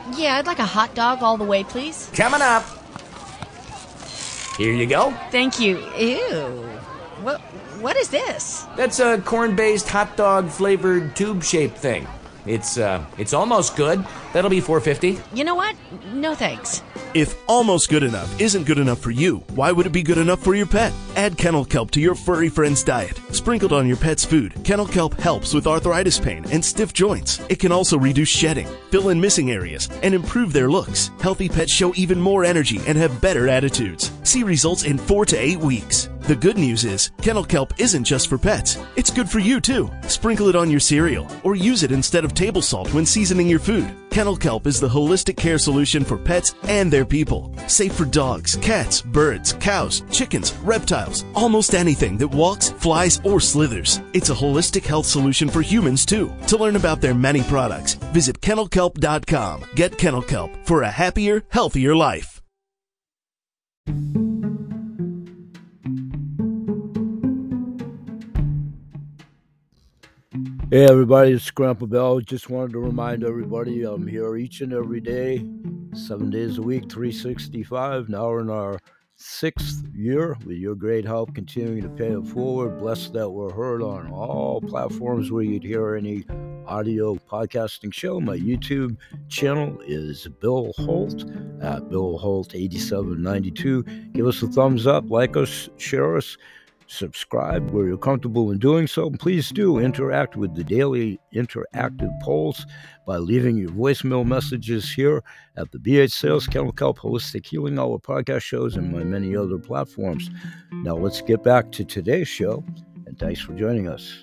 Yeah, I'd like a hot dog all the way, please. Coming up. Here you go. Thank you. Ew. What is this? That's a corn-based hot dog flavored tube-shaped thing. It's almost good. That'll be $4.50. You know what? No thanks. If almost good enough isn't good enough for you, why would it be good enough for your pet? Add kennel kelp to your furry friend's diet. Sprinkled on your pet's food, kennel kelp helps with arthritis pain and stiff joints. It can also reduce shedding, fill in missing areas, and improve their looks. Healthy pets show even more energy and have better attitudes. See results in 4 to 8 weeks. The good news is, kennel kelp isn't just for pets. It's good for you too. Sprinkle it on your cereal or use it instead of table salt when seasoning your food. Kennel kelp is the holistic care solution for pets and their people. Safe for dogs, cats, birds, cows, chickens, reptiles, almost anything that walks, flies, or slithers. It's a holistic health solution for humans too. To learn about their many products, visit kennelkelp.com. Get Kennel Kelp for a happier, healthier life. Hey everybody, it's Grandpa Bell. Just wanted to remind everybody I'm here each and every day, 7 days a week, 365. Now we're in our 6th year with your great help continuing to pay it forward. Blessed that we're heard on all platforms where you'd hear any audio podcasting show. My YouTube channel is Bill Holt at Bill Holt 8792. Give us a thumbs up, like us, share us. Subscribe where you're comfortable in doing so. Please do interact with the daily interactive polls by leaving your voicemail messages here at the BH Sales, Kennel Kelp, Holistic Healing Hour podcast shows, and my many other platforms. Now let's get back to today's show, and thanks for joining us.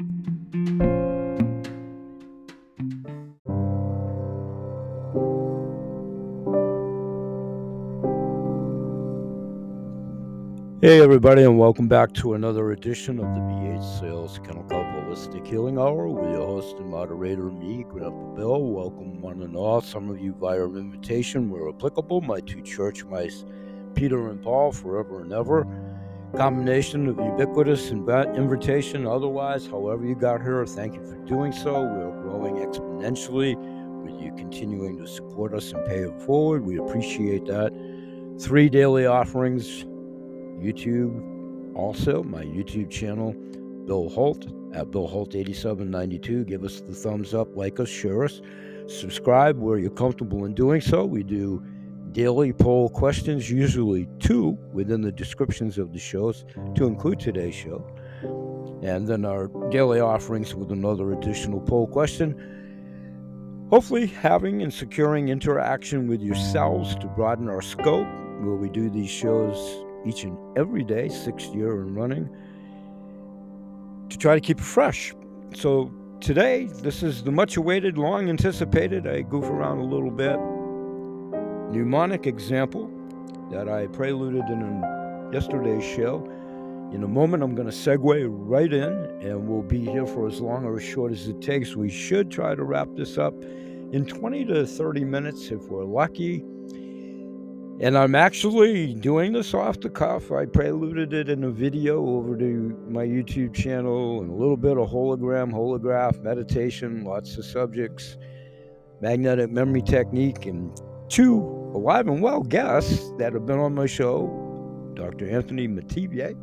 Hey everybody, and welcome back to another edition of the BH Sales Kennel Kelp Holistic Healing Hour with your host and moderator, me, Grandpa Bill. Welcome one and all. Some of you via invitation where applicable. My two church mice, Peter and Paul, forever and ever. Combination of ubiquitous and invitation. Otherwise, however you got here, thank you for doing so. We're growing exponentially with you continuing to support us and pay it forward. We appreciate that. 3 daily offerings. YouTube, also my YouTube channel, Bill Holt at Bill Holt 8792. Give us the thumbs up, like us, share us, subscribe where you're comfortable in doing so. We do daily poll questions, usually 2 within the descriptions of the shows to include today's show, and then our daily offerings with another additional poll question. Hopefully having and securing interaction with yourselves to broaden our scope where we do these shows each and every day, 6th year and running, to try to keep it fresh. So today, this is the much awaited, long anticipated, I goof around a little bit, mnemonic example that I preluded in yesterday's show. In a moment, I'm going to segue right in, and we'll be here for as long or as short as it takes. We should try to wrap this up in 20 to 30 minutes if we're lucky. And I'm actually doing this off the cuff. I preluded it in a video over to my YouTube channel, and a little bit of holograph, meditation, lots of subjects, magnetic memory technique, and 2 alive and well guests that have been on my show, Dr. Anthony Metivier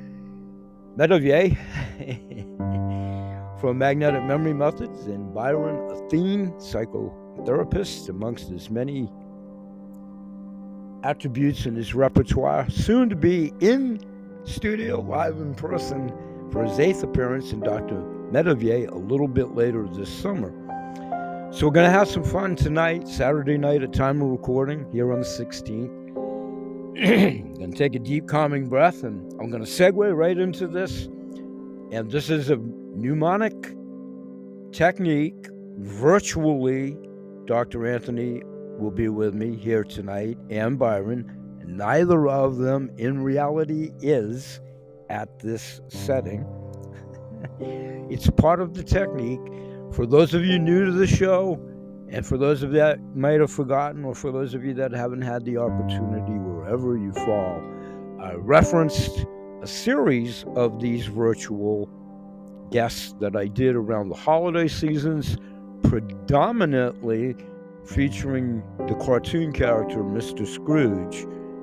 from Magnetic Memory Methods, and Byron Athene, psychotherapist, amongst his many attributes in his repertoire, soon to be in studio live in person for his 8th appearance in Dr. Metivier a little bit later this summer. So we're going to have some fun tonight, Saturday night at time of recording here on the 16th. Going to take a deep calming breath, and I'm going to segue right into this. And this is a mnemonic technique. Virtually, Dr. Anthony will be with me here tonight, and Byron. Neither of them in reality is at this setting. It's part of the technique. For those of you new to the show, and for those of you that might have forgotten, or for those of you that haven't had the opportunity, wherever you fall, I referenced a series of these virtual guests that I did around the holiday seasons, predominantly featuring the cartoon character Mr. Scrooge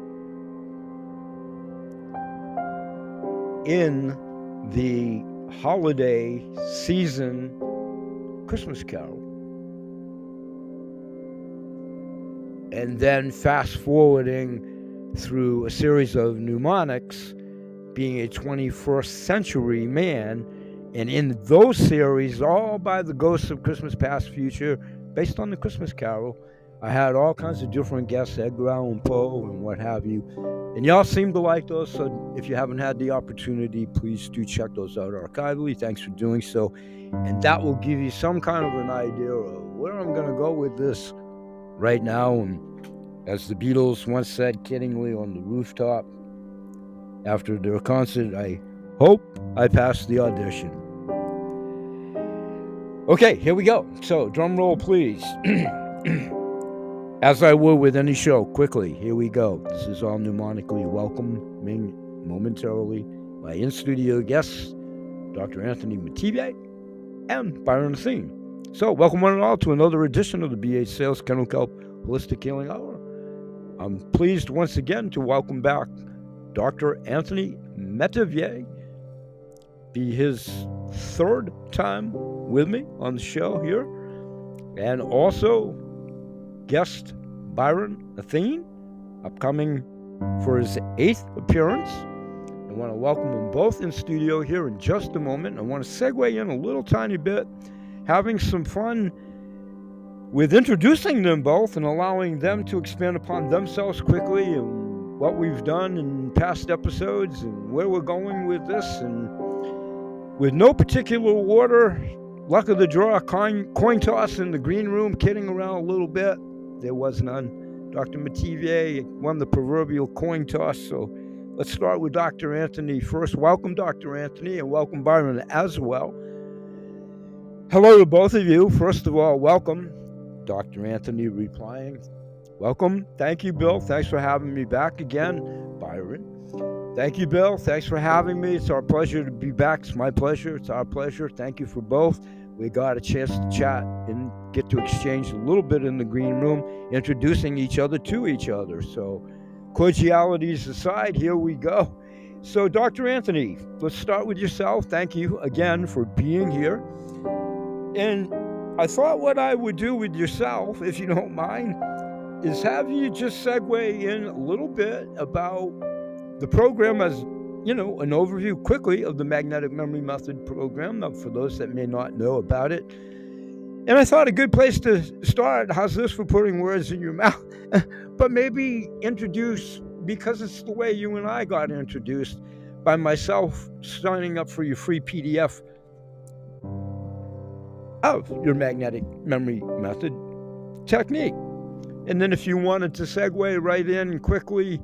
in the holiday season Christmas Carol. And then fast forwarding through a series of mnemonics, being a 21st century man, and in those series, all by the Ghosts of Christmas Past Future, based on the Christmas Carol, I had all kinds of different guests, Edgar Allan Poe and what have you. And y'all seem to like those, so if you haven't had the opportunity, please do check those out archivally. Thanks for doing so. And that will give you some kind of an idea of where I'm going to go with this right now. And as the Beatles once said kiddingly on the rooftop after their concert, I hope I passed the audition. Okay, here we go. So, drum roll, please. As I would with any show, quickly, here we go. This is all mnemonically welcoming momentarily my in-studio guests, Dr. Anthony Metivier and Byron Athene. So, welcome one and all to another edition of the BH Sales Kennel Kelp Holistic Healing Hour. I'm pleased once again to welcome back Dr. Anthony Metivier, be his third time with me on the show here, and also guest Byron Athene, upcoming for his 8th appearance. I want to welcome them both in studio here in just a moment. I want to segue in a little tiny bit, having some fun with introducing them both and allowing them to expand upon themselves quickly and what we've done in past episodes and where we're going with this. And with no particular order, luck of the draw, coin toss in the green room, kidding around a little bit. There was none. Dr. Metivier won the proverbial coin toss. So let's start with Dr. Anthony first. Welcome, Dr. Anthony, and welcome, Byron, as well. Hello to both of you. First of all, welcome. Dr. Anthony replying, welcome. Thank you, Bill. Thanks for having me back again. Byron. Thank you, Bill. Thanks for having me. It's our pleasure to be back. It's my pleasure. It's our pleasure. Thank you for both. We got a chance to chat and get to exchange a little bit in the green room, introducing each other to each other. So cordialities aside, here we go. So Dr. Anthony, let's start with yourself. Thank you again for being here. And I thought what I would do with yourself, if you don't mind, is have you just segue in a little bit about the program as, you know, an overview quickly of the Magnetic Memory Method program, for those that may not know about it. And I thought a good place to start, how's this for putting words in your mouth, but maybe introduce, because it's the way you and I got introduced, by myself signing up for your free PDF of your Magnetic Memory Method technique. And then if you wanted to segue right in quickly,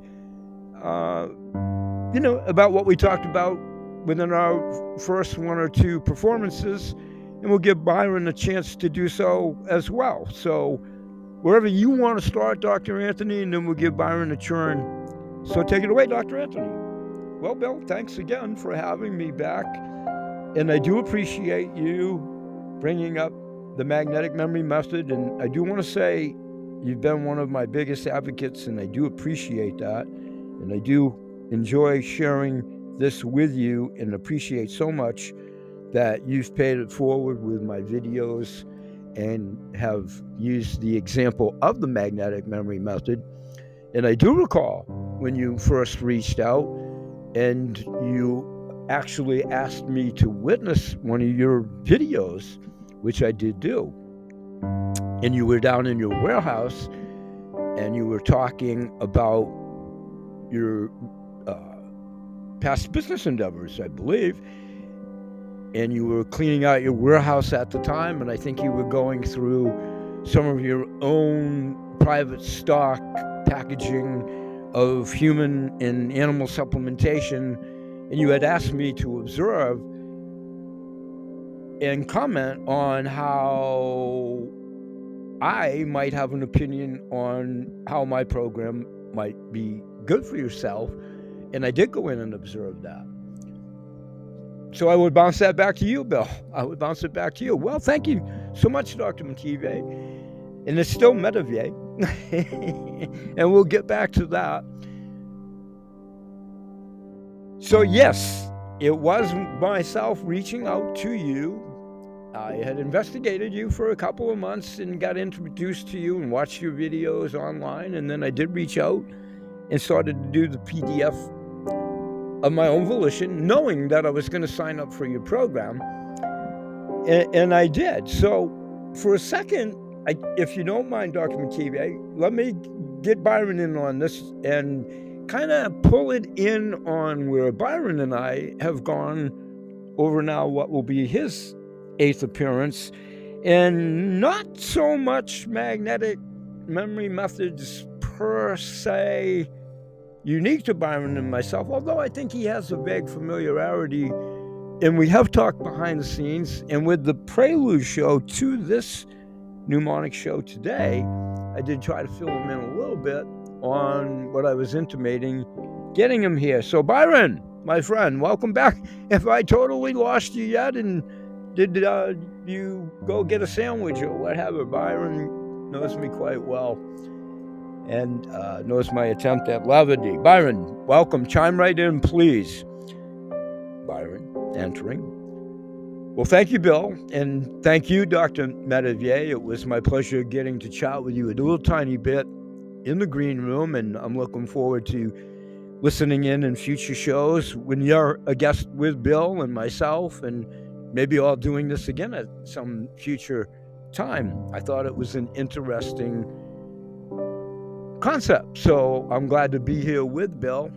you know, about what we talked about within our first one or two performances, and we'll give Byron a chance to do so as well. So wherever you want to start, Dr. Anthony, and then we'll give Byron a turn. So take it away, Dr. Anthony. Well, Bill, thanks again for having me back. And I do appreciate you bringing up the Magnetic Memory Method. And I do want to say you've been one of my biggest advocates, and I do appreciate that. And I do enjoy sharing this with you and appreciate so much that you've paid it forward with my videos and have used the example of the Magnetic Memory Method. And I do recall when you first reached out and you actually asked me to witness one of your videos, which I did do. And you were down in your warehouse and you were talking about your past business endeavors, I believe. And you were cleaning out your warehouse at the time, and I think you were going through some of your own private stock packaging of human and animal supplementation, and you had asked me to observe and comment on how I might have an opinion on how my program might be good for yourself, and I did go in and observe that. So I would bounce that back to you, Bill. I would bounce it back to you. Well, thank you so much, Dr. Metivier. And it's still Medevie. And we'll get back to that. So yes, it was myself reaching out to you. I had investigated you for a couple of months and got introduced to you and watched your videos online. And then I did reach out and started to do the PDF of my own volition, knowing that I was going to sign up for your program. And I did. So for a second, if you don't mind, Dr. McKeevy, let me get Byron in on this and kind of pull it in on where Byron and I have gone over now what will be his 8th appearance, and not so much magnetic memory methods per se unique to Byron and myself, although I think he has a vague familiarity, and we have talked behind the scenes. And with the prelude show to this mnemonic show today, I did try to fill him in a little bit on what I was intimating, getting him here. So Byron, my friend, welcome back. If I totally lost you yet, and did you go get a sandwich or whatever? Byron knows me quite well and knows my attempt at levity. Byron, welcome. Chime right in, please. Byron, entering. Well, thank you, Bill, and thank you, Dr. Medevie. It was my pleasure getting to chat with you a little tiny bit in the green room, and I'm looking forward to listening in future shows when you're a guest with Bill and myself, and maybe all doing this again at some future time. I thought it was an interesting concept, so I'm glad to be here with Bill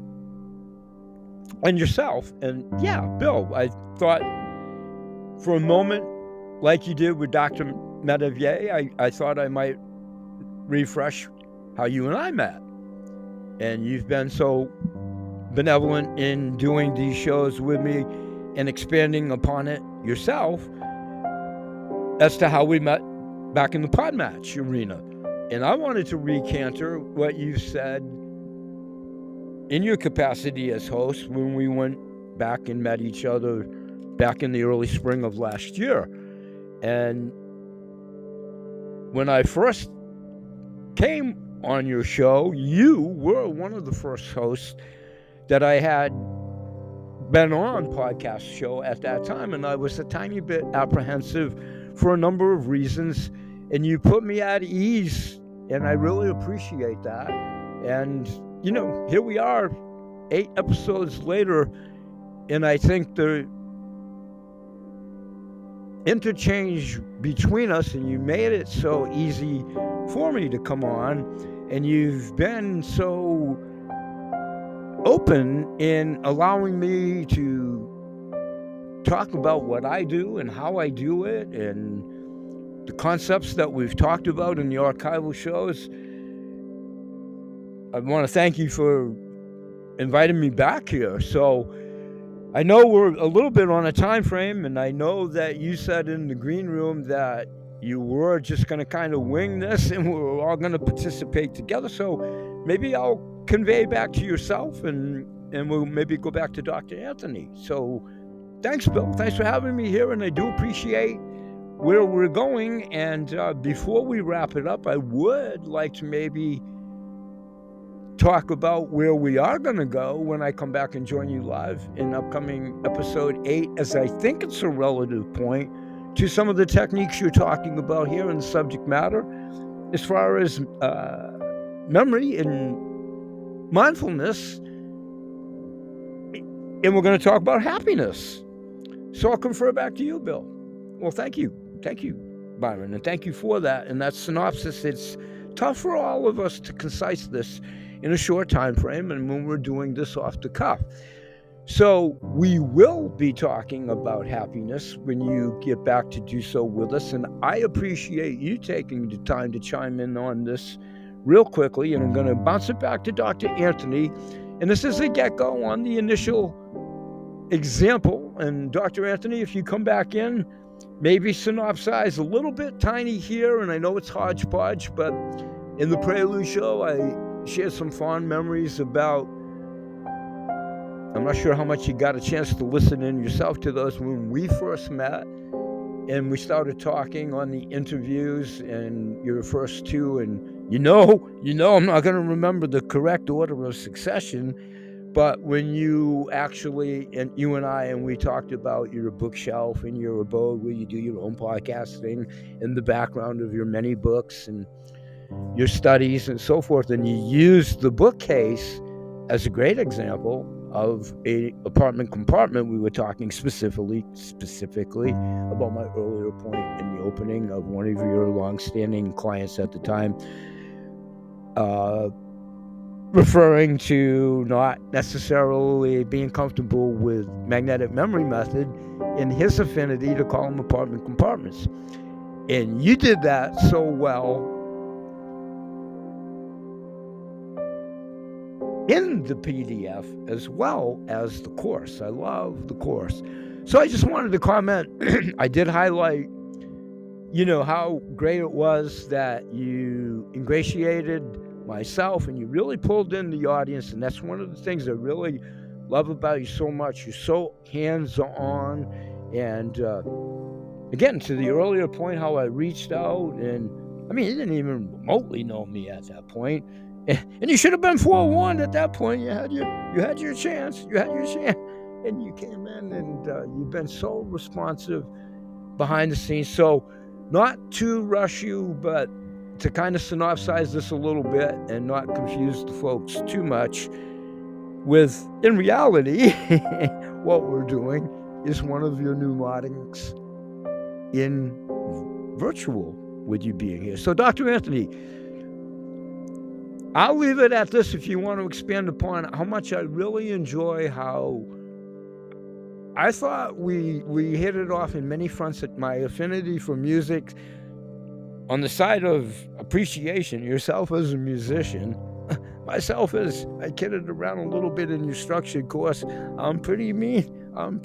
and yourself. And yeah, Bill, I thought for a moment, like you did with Dr. Medevie, I thought I might refresh how you and I met. And you've been so benevolent in doing these shows with me and expanding upon it yourself as to how we met back in the Podmatch arena. And I wanted to recanter what you said in your capacity as host when we went back and met each other back in the early spring of last year. And when I first came on your show, you were one of the first hosts that I had been on podcast show at that time, and I was a tiny bit apprehensive for a number of reasons, and you put me at ease, and I really appreciate that. And you know, here we are 8 episodes later, and I think the interchange between us, and you made it so easy for me to come on, and you've been so open in allowing me to talk about what I do and how I do it and the concepts that we've talked about in the archival shows. I want to thank you for inviting me back here. So I know we're a little bit on a time frame, and I know that you said in the green room that you were just going to kind of wing this and we were all going to participate together. So maybe I'll convey back to yourself, and we'll maybe go back to Dr. Anthony. So thanks, Bill. Thanks for having me here, and I do appreciate where we're going. And before we wrap it up, I would like to maybe talk about where we are going to go when I come back and join you live in upcoming episode 8, as I think it's a relative point to some of the techniques you're talking about here in the subject matter as far as memory and mindfulness, and we're going to talk about happiness. So I'll confer back to you, Bill. Well, thank you, Byron, and thank you for that. And that synopsis, it's tough for all of us to concise this in a short time frame, and when we're doing this off the cuff. So we will be talking about happiness when you get back to do so with us, and I appreciate you taking the time to chime in on this real quickly, and I'm going to bounce it back to Dr. Anthony. And this is a get-go on the initial example. And Dr. Anthony, if you come back in, maybe synopsize a little bit tiny here, and I know it's hodgepodge, but in the prelude show, I shared some fond memories about, I'm not sure how much you got a chance to listen in yourself to those when we first met, and we started talking on the interviews, and your first two, and you know, I'm not going to remember the correct order of succession, but when you actually, and you and I, and we talked about your bookshelf and your abode where you do your own podcasting in the background of your many books and your studies and so forth, and you used the bookcase as a great example of a apartment compartment. We were talking specifically about my earlier point in the opening of one of your long-standing clients at the time, referring to not necessarily being comfortable with magnetic memory method and his affinity to call them apartment compartments. And you did that so well in the PDF as well as the course. I love the course. So I just wanted to comment. I did highlight, how great it was that you ingratiated myself and you really pulled in the audience. And that's one of the things I really love about you so much. You're so hands-on. And again, to the earlier point, how I reached out, and you didn't even remotely know me at that point. And you should have been forewarned at that point. You had your chance. And you came in, and you've been so responsive behind the scenes. So not to rush you, but to kind of synopsize this a little bit and not confuse the folks too much with, in reality, what we're doing is one of your mnemonics in virtual with you being here. So Dr. Anthony, I'll leave it at this if you want to expand upon how much I really enjoy how I thought we hit it off in many fronts. At my affinity for music on the side of appreciation, yourself as a musician, myself as, I kidded around a little bit in your structured course, I'm pretty mean on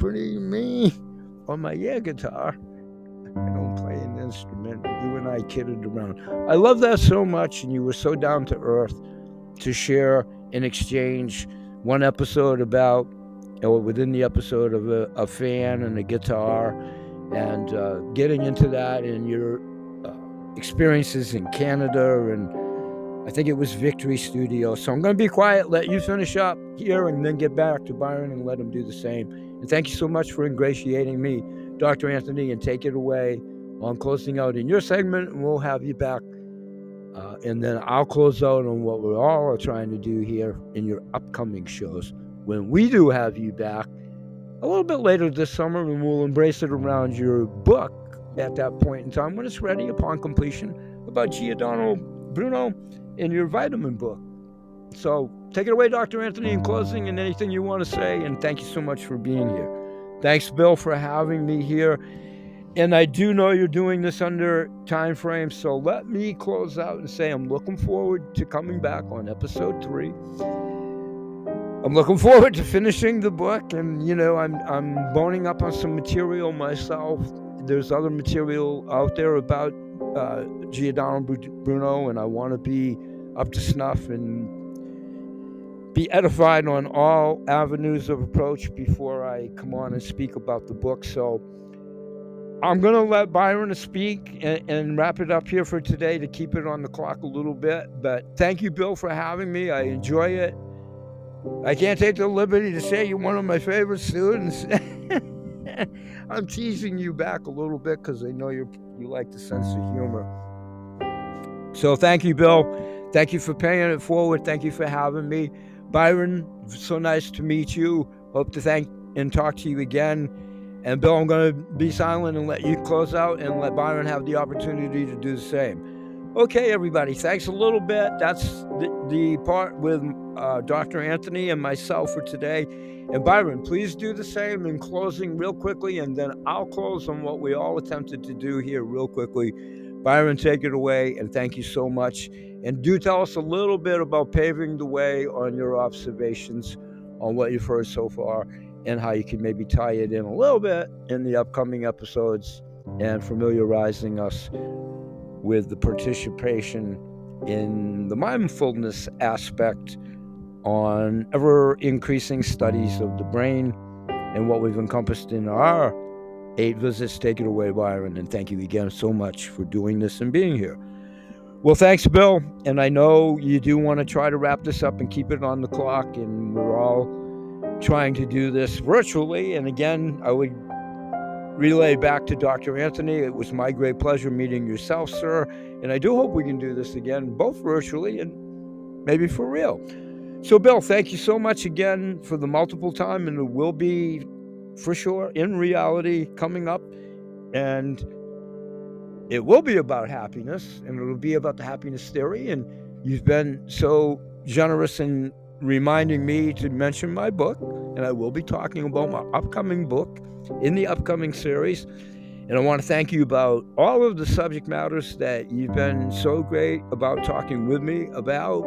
my air guitar. I don't play an instrument. You and I kidded around. I love that so much, and you were so down to earth to share and exchange one episode about, or within the episode, of a fan and a guitar, and getting into that and your experiences in Canada, and I think it was Victory Studio. So I'm going to be quiet, let you finish up here, and then get back to Byron and let him do the same. And thank you so much for ingratiating me, Dr. Anthony, and take it away on closing out in your segment, and we'll have you back. And then I'll close out on what we all are trying to do here in your upcoming shows when we do have you back a little bit later this summer, and we'll embrace it around your book at that point in time when it's ready upon completion about Giordano Bruno in your vitamin book. So take it away, Dr. Anthony, in closing, and anything you want to say, and thank you so much for being here. Thanks, Bill, for having me here. And I do know you're doing this under time frame, so let me close out and say I'm looking forward to coming back on episode 3. I'm looking forward to finishing the book, and I'm boning up on some material myself. There's other material out there about Giordano Bruno, and I want to be up to snuff and be edified on all avenues of approach before I come on and speak about the book. So I'm going to let Byron speak and wrap it up here for today to keep it on the clock a little bit. But thank you, Bill, for having me. I enjoy it. I can't take the liberty to say you're one of my favorite students. I'm teasing you back a little bit because I know you like the sense of humor. So thank you, Bill. Thank you for paying it forward. Thank you for having me. Byron, so nice to meet you. Hope to thank and talk to you again. And Bill, I'm going to be silent and let you close out and let Byron have the opportunity to do the same. Okay, everybody, thanks a little bit. That's the part with Dr. Anthony and myself for today. And Byron, please do the same in closing real quickly, and then I'll close on what we all attempted to do here real quickly. Byron, take it away, and thank you so much. And do tell us a little bit about paving the way on your observations on what you've heard so far, and how you can maybe tie it in a little bit in the upcoming episodes and familiarizing us with the participation in the mindfulness aspect on ever-increasing studies of the brain and what we've encompassed in our 8 visits. Take it away, Byron, and thank you again so much for doing this and being here. Well, thanks, Bill, and I know you do want to try to wrap this up and keep it on the clock, and we're all trying to do this virtually, and again, I would relay back to Dr. Anthony. It was my great pleasure meeting yourself, sir, and I do hope we can do this again, both virtually and maybe for real. So, Bill, thank you so much again for the multiple time, and it will be, for sure, in reality, coming up, and it will be about happiness, and it'll be about the happiness theory, and you've been so generous in reminding me to mention my book, and I will be talking about my upcoming book in the upcoming series. And I want to thank you about all of the subject matters that you've been so great about talking with me about,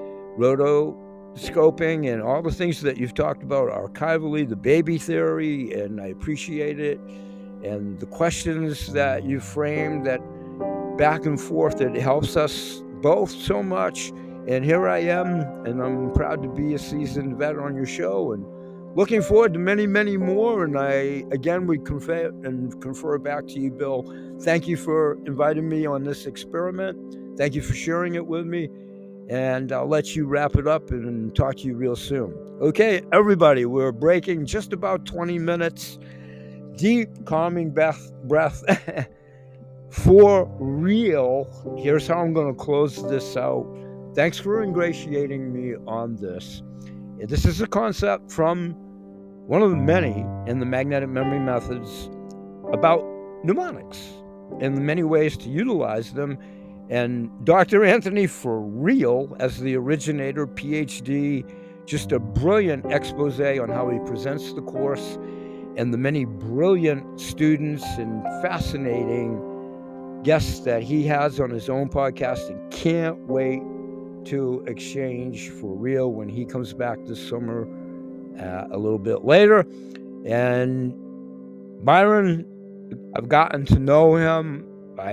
rotoscoping and all the things that you've talked about archivally, the baby theory, and I appreciate it. And the questions that you framed, that back and forth, it helps us both so much. And here I am, and I'm proud to be a seasoned vet on your show, and looking forward to many, many more. And I, again, would confer back to you, Bill. Thank you for inviting me on this experiment. Thank you for sharing it with me. And I'll let you wrap it up and talk to you real soon. Okay, everybody, we're breaking just about 20 minutes. Deep, calming breath for real. Here's how I'm going to close this out. Thanks for ingratiating me on this. This is a concept from one of the many in the magnetic memory methods about mnemonics and the many ways to utilize them. And Dr. Anthony, for real, as the originator, PhD, just a brilliant expose on how he presents the course, and the many brilliant students and fascinating guests that he has on his own podcast, and can't wait to exchange for real when he comes back this summer a little bit later. And Byron, I've gotten to know him.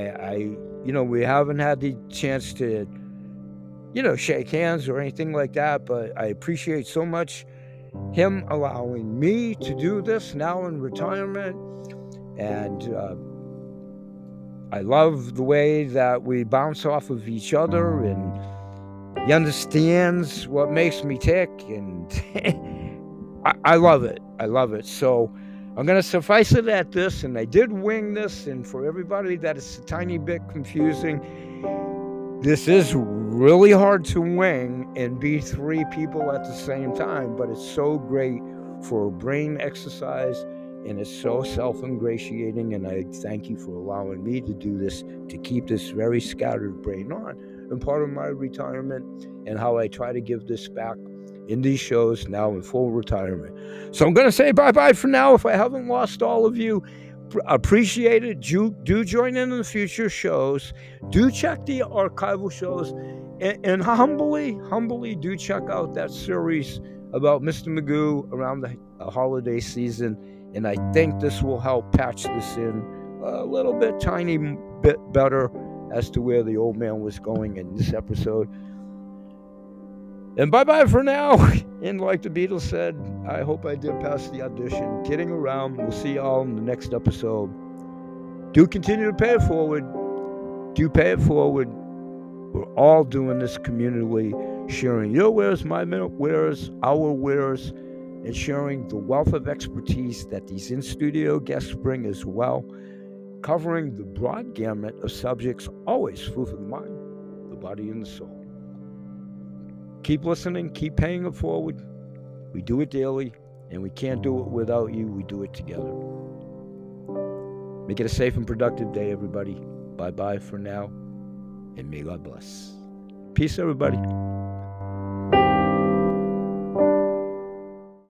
We haven't had the chance to, shake hands or anything like that, but I appreciate so much him allowing me to do this now in retirement. And I love the way that we bounce off of each other, and he understands what makes me tick, and I love it. I love it. So I'm going to suffice it at this, and I did wing this, and for everybody that is a tiny bit confusing, this is really hard to wing and be 3 people at the same time, but it's so great for a brain exercise, and it's so self-ingratiating, and I thank you for allowing me to do this, to keep this very scattered brain on, and part of my retirement, and how I try to give this back in these shows now in full retirement. So I'm going to say bye-bye for now. If I haven't lost all of you, appreciate it. Do join in the future shows. Do check the archival shows, and humbly do check out that series about Mr. Magoo around the holiday season. And I think this will help patch this in a little bit, tiny bit better as to where the old man was going in this episode. And bye-bye for now. And like the Beatles said, I hope I did pass the audition. Kidding around. We'll see y'all in the next episode. Do continue to pay it forward. Do pay it forward. We're all doing this communally, sharing your wares, my wares, our wares, and sharing the wealth of expertise that these in-studio guests bring as well, covering the broad gamut of subjects, always food for the mind, the body, and the soul. Keep listening, keep paying it forward. We do it daily, and we can't do it without you. We do it together. Make it a safe and productive day, everybody. Bye-bye for now, and may God bless. Peace, everybody.